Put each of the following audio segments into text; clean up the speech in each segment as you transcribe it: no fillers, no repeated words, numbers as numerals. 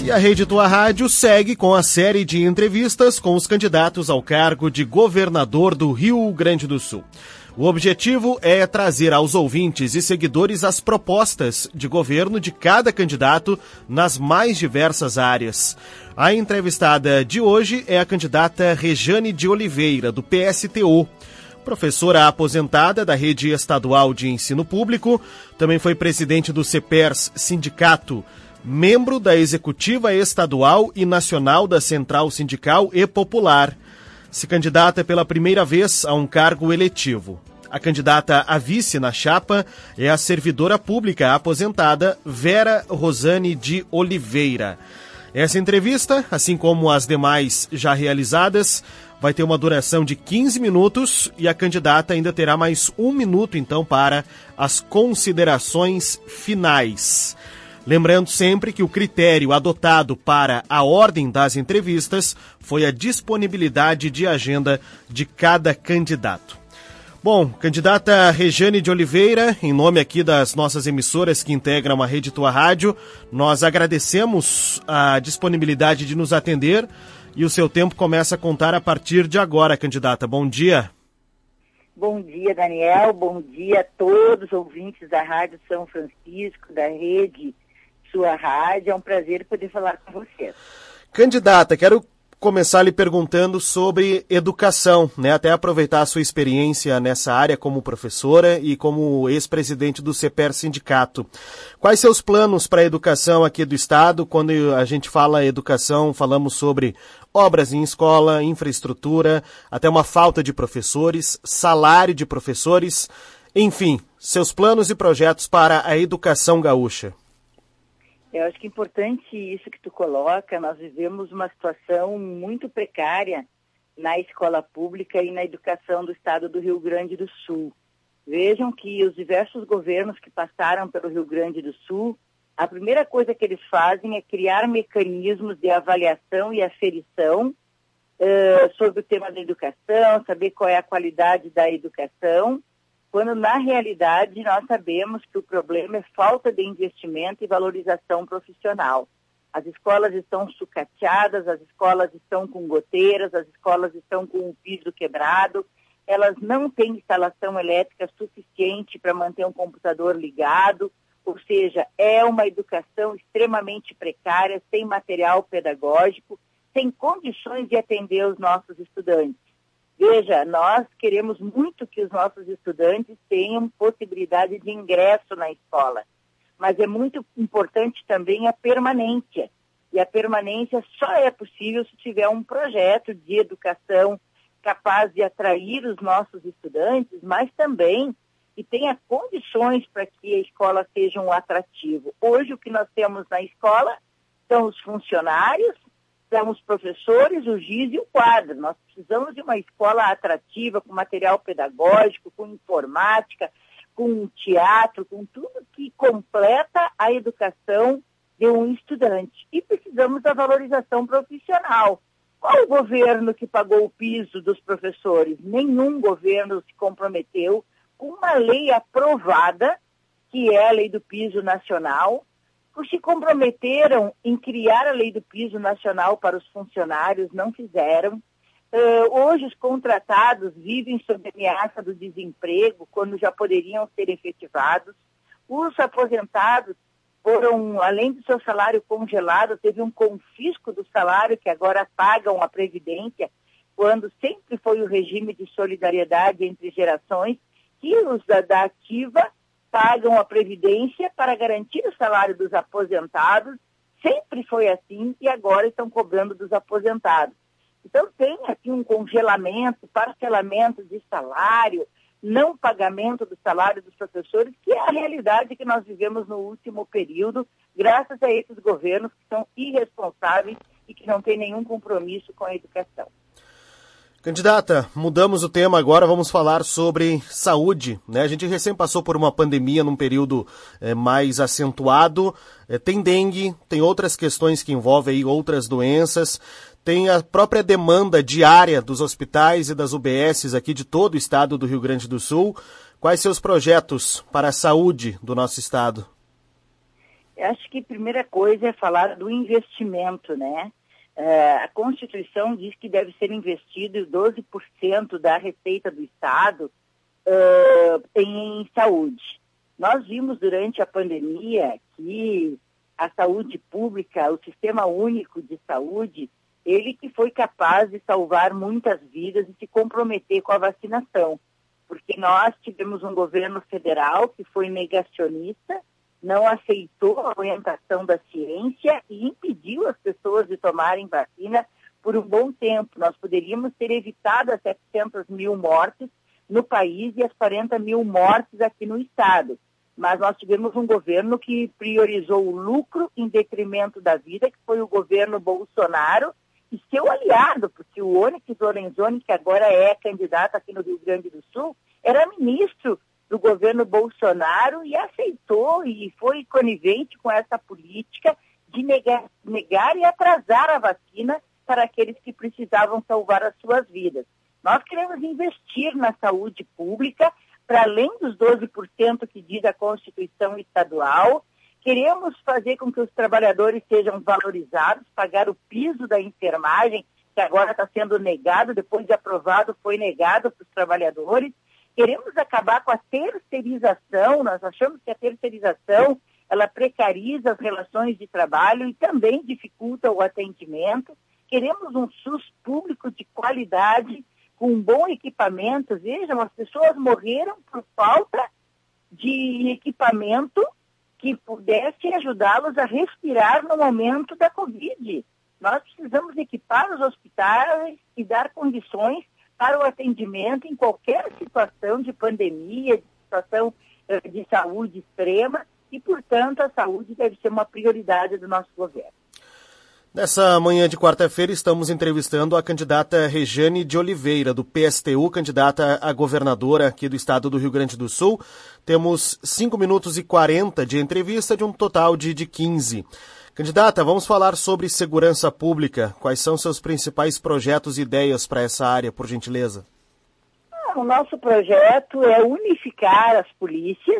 E a Rede Tua Rádio segue com a série de entrevistas com os candidatos ao cargo de governador do Rio Grande do Sul. O objetivo é trazer aos ouvintes e seguidores as propostas de governo de cada candidato nas mais diversas áreas. A entrevistada de hoje é a candidata Rejane de Oliveira, do PSTU. Professora aposentada da Rede Estadual de Ensino Público, também foi presidente do CEPERS Sindicato, membro da Executiva Estadual e Nacional da Central Sindical e Popular. Se candidata pela primeira vez a um cargo eletivo. A candidata a vice na chapa é a servidora pública aposentada Vera Rosane de Oliveira. Essa entrevista, assim como as demais já realizadas, vai ter uma duração de 15 minutos e a candidata ainda terá mais 1 minuto, então, para as considerações finais. Lembrando sempre que o critério adotado para a ordem das entrevistas foi a disponibilidade de agenda de cada candidato. Bom, candidata Rejane de Oliveira, em nome aqui das nossas emissoras que integram a Rede Tua Rádio, nós agradecemos a disponibilidade de nos atender e o seu tempo começa a contar a partir de agora, candidata. Bom dia. Bom dia, Daniel. Bom dia a todos os ouvintes da Rádio São Francisco, da Rede Sua Rádio. É um prazer poder falar com você. Candidata, quero começar lhe perguntando sobre educação, né? Até aproveitar a sua experiência nessa área como professora e como ex-presidente do CEPERS Sindicato. Quais seus planos para a educação aqui do Estado? Quando a gente fala educação, falamos sobre obras em escola, infraestrutura, até uma falta de professores, salário de professores, enfim, seus planos e projetos para a educação gaúcha. Eu acho que é importante isso que tu coloca. Nós vivemos uma situação muito precária na escola pública e na educação do estado do Rio Grande do Sul. Vejam que os diversos governos que passaram pelo Rio Grande do Sul, a primeira coisa que eles fazem é criar mecanismos de avaliação e aferição sobre o tema da educação, saber qual é a qualidade da educação, quando na realidade nós sabemos que o problema é falta de investimento e valorização profissional. As escolas estão sucateadas, as escolas estão com goteiras, as escolas estão com o piso quebrado, elas não têm instalação elétrica suficiente para manter um computador ligado, ou seja, é uma educação extremamente precária, sem material pedagógico, sem condições de atender os nossos estudantes. Veja, nós queremos muito que os nossos estudantes tenham possibilidade de ingresso na escola, mas é muito importante também a permanência. E a permanência só é possível se tiver um projeto de educação capaz de atrair os nossos estudantes, mas também que tenha condições para que a escola seja um atrativo. Hoje o que nós temos na escola são os funcionários, são os professores, o giz e o quadro. Nós precisamos de uma escola atrativa, com material pedagógico, com informática, com teatro, com tudo que completa a educação de um estudante. E precisamos da valorização profissional. Qual o governo que pagou o piso dos professores? Nenhum governo se comprometeu com uma lei aprovada, que é a Lei do Piso Nacional, se comprometeram em criar a Lei do Piso Nacional para os funcionários, não fizeram. Hoje os contratados vivem sob ameaça do desemprego, quando já poderiam ser efetivados. Os aposentados foram, além do seu salário congelado, teve um confisco do salário, que agora pagam a Previdência, quando sempre foi o regime de solidariedade entre gerações, que os da ativa pagam a Previdência para garantir o salário dos aposentados. Sempre foi assim e agora estão cobrando dos aposentados. Então tem aqui um congelamento, parcelamento de salário, não pagamento do salário dos professores, que é a realidade que nós vivemos no último período, graças a esses governos que são irresponsáveis e que não têm nenhum compromisso com a educação. Candidata, mudamos o tema agora, vamos falar sobre saúde, né? A gente recém passou por uma pandemia num período mais acentuado, tem dengue, tem outras questões que envolvem aí outras doenças, tem a própria demanda diária dos hospitais e das UBSs aqui de todo o estado do Rio Grande do Sul. Quais seus projetos para a saúde do nosso estado? Acho que a primeira coisa é falar do investimento, né? A Constituição diz que deve ser investido 12% da receita do Estado em saúde. Nós vimos durante a pandemia que a saúde pública, o Sistema Único de Saúde, ele que foi capaz de salvar muitas vidas e se comprometer com a vacinação, porque nós tivemos um governo federal que foi negacionista, não aceitou a orientação da ciência e impediu as pessoas de tomarem vacina por um bom tempo. Nós poderíamos ter evitado as 700 mil mortes no país e as 40 mil mortes aqui no estado. Mas nós tivemos um governo que priorizou o lucro em detrimento da vida, que foi o governo Bolsonaro e seu aliado, porque o Onyx Lorenzoni, que agora é candidato aqui no Rio Grande do Sul, era ministro do governo Bolsonaro e aceitou e foi conivente com essa política de negar e atrasar a vacina para aqueles que precisavam salvar as suas vidas. Nós queremos investir na saúde pública, para além dos 12% que diz a Constituição Estadual. Queremos fazer com que os trabalhadores sejam valorizados, pagar o piso da enfermagem, que agora está sendo negado, depois de aprovado foi negado para os trabalhadores. Queremos acabar com a terceirização. Nós achamos que a terceirização ela precariza as relações de trabalho e também dificulta o atendimento. Queremos um SUS público de qualidade, com um bom equipamento. Vejam, as pessoas morreram por falta de equipamento que pudesse ajudá-los a respirar no momento da Covid. Nós precisamos equipar os hospitais e dar condições para o atendimento em qualquer situação de pandemia, de situação de saúde extrema, e, portanto, a saúde deve ser uma prioridade do nosso governo. Nessa manhã de quarta-feira, estamos entrevistando a candidata Rejane de Oliveira, do PSTU, candidata a governadora aqui do estado do Rio Grande do Sul. Temos 5 minutos e 40 de entrevista, de um total de 15. Candidata, vamos falar sobre segurança pública. Quais são seus principais projetos e ideias para essa área, por gentileza? O nosso projeto é unificar as polícias.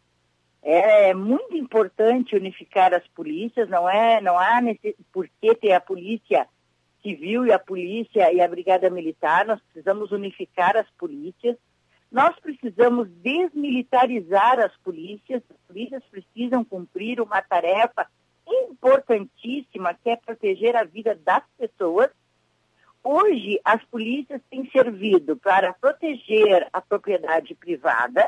É muito importante unificar as polícias. Não há por que ter a polícia civil e a polícia e a brigada militar. Nós precisamos unificar as polícias. Nós precisamos desmilitarizar as polícias. As polícias precisam cumprir uma tarefa importantíssima, que é proteger a vida das pessoas. Hoje, as polícias têm servido para proteger a propriedade privada,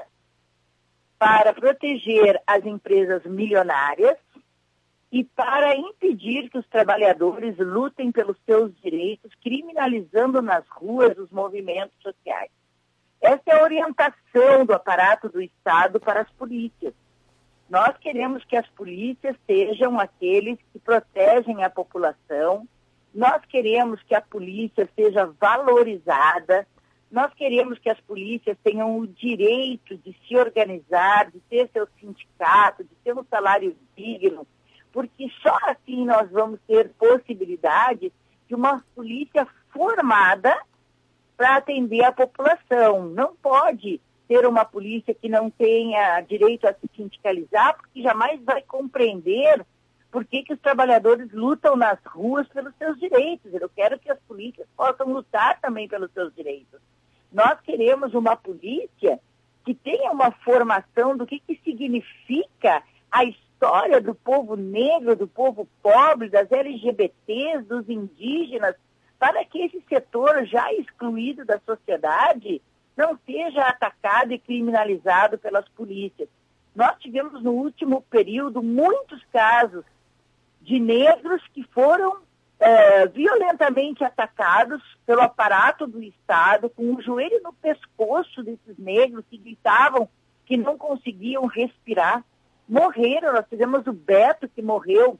para proteger as empresas milionárias e para impedir que os trabalhadores lutem pelos seus direitos, criminalizando nas ruas os movimentos sociais. Essa é a orientação do aparato do Estado para as polícias. Nós queremos que as polícias sejam aqueles que protegem a população. Nós queremos que a polícia seja valorizada. Nós queremos que as polícias tenham o direito de se organizar, de ter seu sindicato, de ter um salário digno, porque só assim nós vamos ter possibilidade de uma polícia formada para atender a população. Não pode ter uma polícia que não tenha direito a se sindicalizar, porque jamais vai compreender por que os trabalhadores lutam nas ruas pelos seus direitos. Eu quero que as polícias possam lutar também pelos seus direitos. Nós queremos uma polícia que tenha uma formação do que significa a história do povo negro, do povo pobre, das LGBTs, dos indígenas, para que esse setor já excluído da sociedade não seja atacado e criminalizado pelas polícias. Nós tivemos no último período muitos casos de negros que foram violentamente atacados pelo aparato do Estado, com o joelho no pescoço desses negros que gritavam que não conseguiam respirar. Morreram. Nós tivemos o Beto, que morreu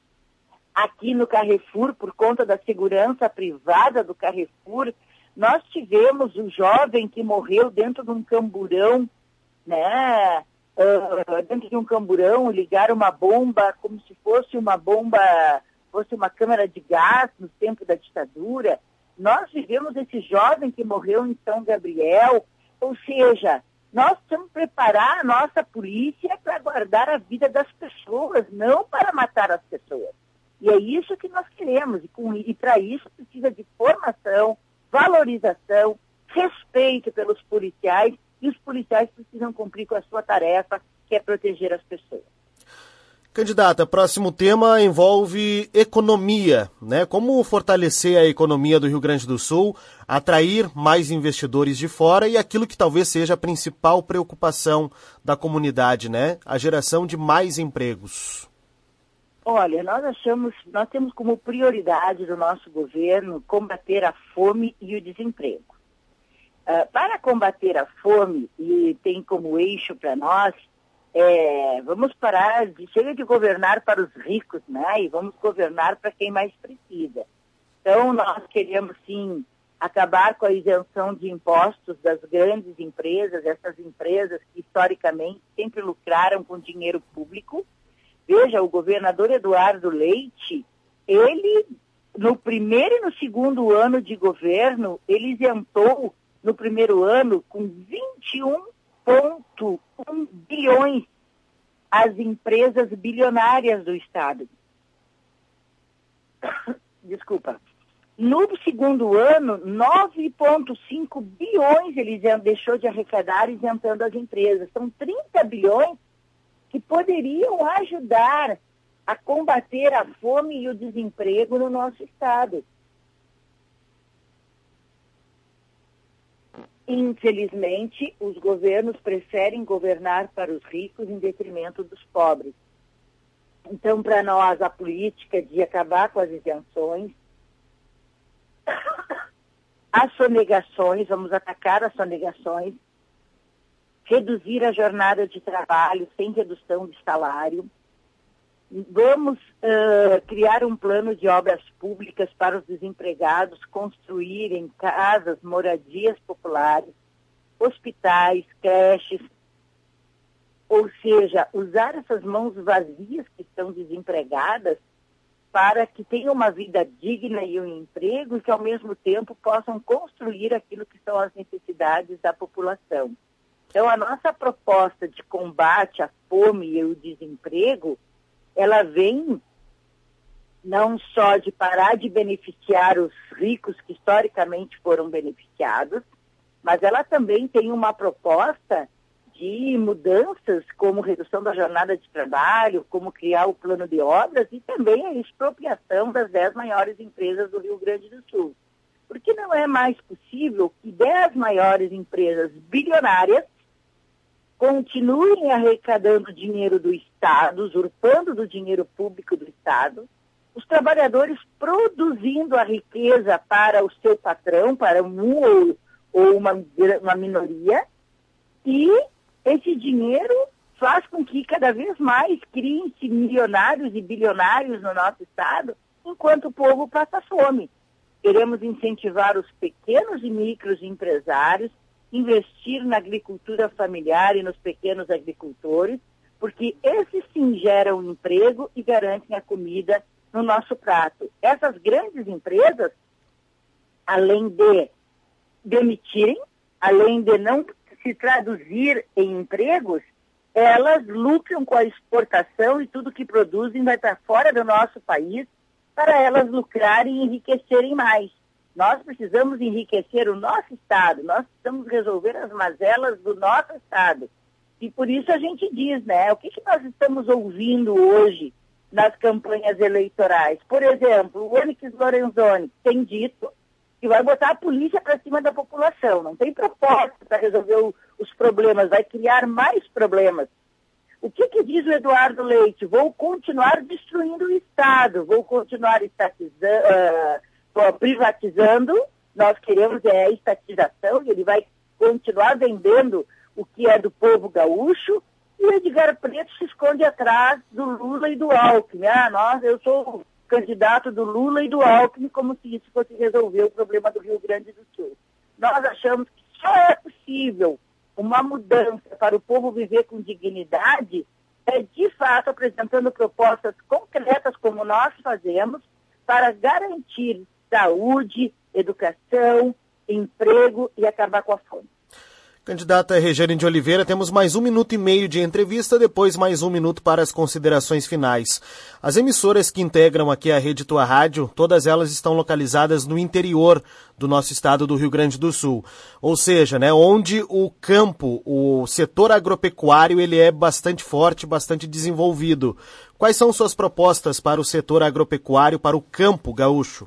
aqui no Carrefour por conta da segurança privada do Carrefour. Nós tivemos o jovem que morreu dentro de um camburão, né? Dentro de um camburão, ligaram uma bomba como se fosse uma bomba, fosse uma câmara de gás no tempo da ditadura. Nós vivemos esse jovem que morreu em São Gabriel. Ou seja, Nós precisamos preparar a nossa polícia para guardar a vida das pessoas, não para matar as pessoas. E é isso que nós queremos. E para isso precisa de formação, valorização, respeito pelos policiais, e os policiais precisam cumprir com a sua tarefa, que é proteger as pessoas. Candidata, próximo tema envolve economia, né? Como fortalecer a economia do Rio Grande do Sul, atrair mais investidores de fora e aquilo que talvez seja a principal preocupação da comunidade, né? A geração de mais empregos. Olha, nós temos como prioridade do nosso governo combater a fome e o desemprego. Para combater a fome, e tem como eixo para nós, vamos parar, chega de governar para os ricos, né? E vamos governar para quem mais precisa. Então, nós queremos, sim, acabar com a isenção de impostos das grandes empresas, essas empresas que, historicamente, sempre lucraram com dinheiro público. Veja, o governador Eduardo Leite, ele, no primeiro e no segundo ano de governo, ele isentou, no primeiro ano, com 21,1 bilhões as empresas bilionárias do Estado. Desculpa. No segundo ano, 9,5 bilhões ele deixou de arrecadar isentando as empresas. São 30 bilhões que poderiam ajudar a combater a fome e o desemprego no nosso Estado. Infelizmente, os governos preferem governar para os ricos em detrimento dos pobres. Então, para nós, a política de acabar com as isenções, as sonegações, vamos atacar as sonegações, reduzir a jornada de trabalho sem redução de salário, vamos criar um plano de obras públicas para os desempregados construírem casas, moradias populares, hospitais, creches, ou seja, usar essas mãos vazias que estão desempregadas para que tenham uma vida digna e um emprego e que, ao mesmo tempo, possam construir aquilo que são as necessidades da população. Então, a nossa proposta de combate à fome e ao desemprego, ela vem não só de parar de beneficiar os ricos que historicamente foram beneficiados, mas ela também tem uma proposta de mudanças, como redução da jornada de trabalho, como criar o plano de obras e também a expropriação das 10 maiores empresas do Rio Grande do Sul. Porque não é mais possível que 10 maiores empresas bilionárias continuem arrecadando dinheiro do Estado, usurpando do dinheiro público do Estado, os trabalhadores produzindo a riqueza para o seu patrão, para um ou uma minoria, e esse dinheiro faz com que cada vez mais criem-se milionários e bilionários no nosso Estado, enquanto o povo passa fome. Queremos incentivar os pequenos e micros empresários, investir na agricultura familiar e nos pequenos agricultores, porque esses sim geram emprego e garantem a comida no nosso prato. Essas grandes empresas, além de demitirem, além de não se traduzir em empregos, elas lucram com a exportação e tudo que produzem vai para fora do nosso país para elas lucrarem e enriquecerem mais. Nós precisamos enriquecer o nosso Estado, nós precisamos resolver as mazelas do nosso Estado. E por isso a gente diz, né, o que nós estamos ouvindo hoje nas campanhas eleitorais? Por exemplo, o Onyx Lorenzoni tem dito que vai botar a polícia para cima da população, não tem proposta para resolver os problemas, vai criar mais problemas. O que diz o Eduardo Leite? Vou continuar destruindo o Estado, vou continuar privatizando, nós queremos a estatização, e ele vai continuar vendendo o que é do povo gaúcho, e o Edgar Preto se esconde atrás do Lula e do Alckmin. Eu sou candidato do Lula e do Alckmin, como se isso fosse resolver o problema do Rio Grande do Sul. Nós achamos que só é possível uma mudança para o povo viver com dignidade, de fato apresentando propostas concretas como nós fazemos, para garantir saúde, educação, emprego e acabar com a fome. Candidata Rejane de Oliveira, temos mais 1 minuto e meio de entrevista, depois mais 1 minuto para as considerações finais. As emissoras que integram aqui a Rede Tua Rádio, todas elas estão localizadas no interior do nosso estado do Rio Grande do Sul. Ou seja, né, onde o campo, o setor agropecuário, ele é bastante forte, bastante desenvolvido. Quais são suas propostas para o setor agropecuário, para o campo gaúcho?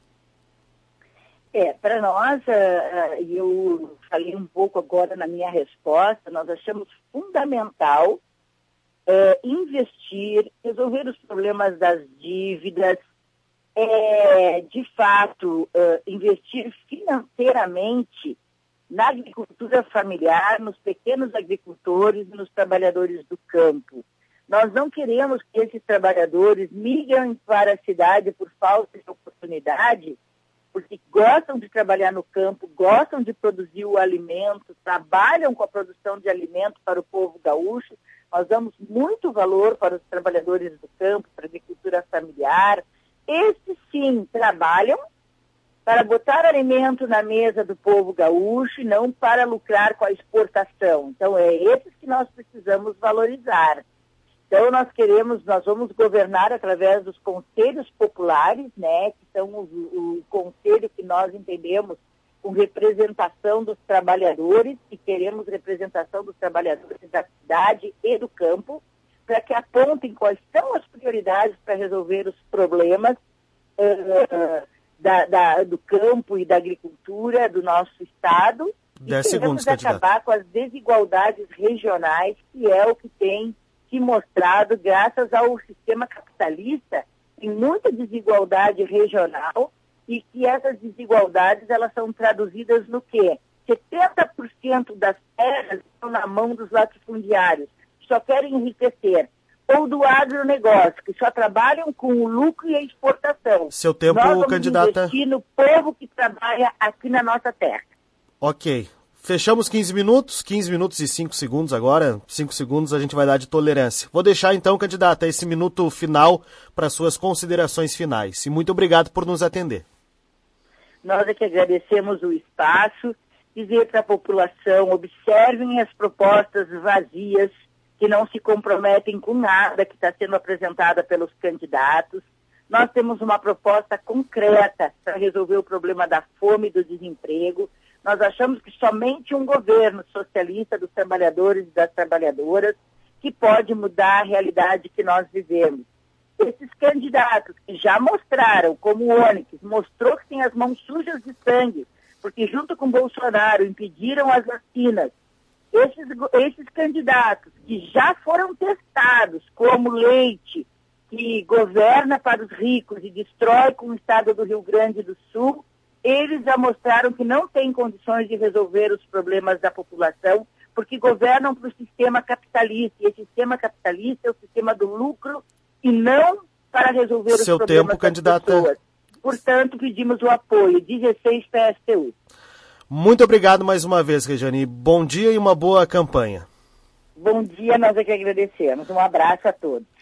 Para nós, eu falei um pouco agora na minha resposta, nós achamos fundamental investir, resolver os problemas das dívidas, de fato, investir financeiramente na agricultura familiar, nos pequenos agricultores e nos trabalhadores do campo. Nós não queremos que esses trabalhadores migrem para a cidade por falta de oportunidade, porque gostam de trabalhar no campo, gostam de produzir o alimento, trabalham com a produção de alimento para o povo gaúcho. Nós damos muito valor para os trabalhadores do campo, para a agricultura familiar. Esses, sim, trabalham para botar alimento na mesa do povo gaúcho e não para lucrar com a exportação. Então, é esses que nós precisamos valorizar. Então, nós vamos governar através dos conselhos populares, né, que são o conselho que nós entendemos com representação dos trabalhadores, e queremos representação dos trabalhadores da cidade e do campo, para que apontem quais são as prioridades para resolver os problemas do campo e da agricultura do nosso estado. 10 e segundos, queremos acabar com as desigualdades regionais, que é o que tem se mostrado graças ao sistema capitalista. Tem muita desigualdade regional e que essas desigualdades elas são traduzidas no quê? 70% das terras estão na mão dos latifundiários, que só querem enriquecer, ou do agronegócio, que só trabalham com o lucro e a exportação. Seu tempo, Nós vamos candidata. investir no povo que trabalha aqui na nossa terra. Ok. Fechamos 15 minutos e 5 segundos agora. 5 segundos a gente vai dar de tolerância. Vou deixar então, candidata, esse minuto final para suas considerações finais. E muito obrigado por nos atender. Nós é que agradecemos o espaço, dizer para a população, observem as propostas vazias, que não se comprometem com nada que está sendo apresentada pelos candidatos. Nós temos uma proposta concreta para resolver o problema da fome e do desemprego. Nós achamos que somente um governo socialista dos trabalhadores e das trabalhadoras que pode mudar a realidade que nós vivemos. Esses candidatos que já mostraram, como o Onyx, mostrou que tem as mãos sujas de sangue, porque junto com Bolsonaro impediram as vacinas. Esses candidatos que já foram testados, como Leite, que governa para os ricos e destrói com o estado do Rio Grande do Sul, eles já mostraram que não têm condições de resolver os problemas da população, porque governam para o sistema capitalista. E esse sistema capitalista é o sistema do lucro e não para resolver os problemas das pessoas. Portanto, pedimos o apoio. 16 PSTU. Muito obrigado mais uma vez, Rejane. Bom dia e uma boa campanha. Bom dia, nós é que agradecemos. Um abraço a todos.